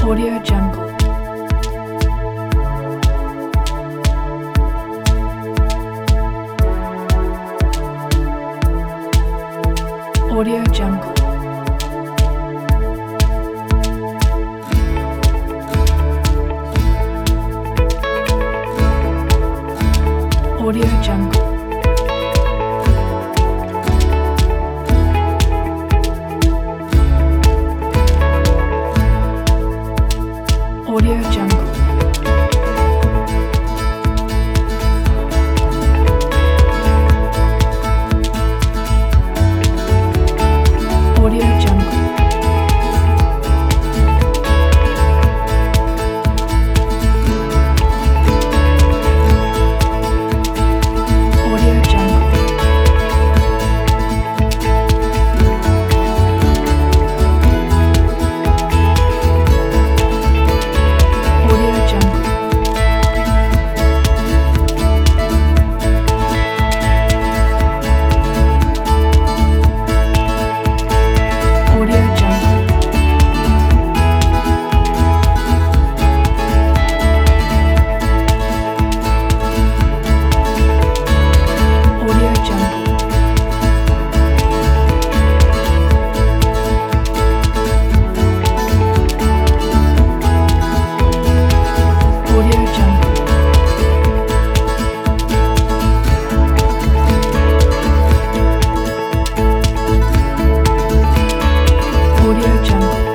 Audio Jungle. Audio Jungle. Audio Jungle. Audio Jungle. Audio Jungle. Audio Jungle. Audio Jungle. Audio Jungle. Audio Jungle. Audio Jungle. Audio Jungle.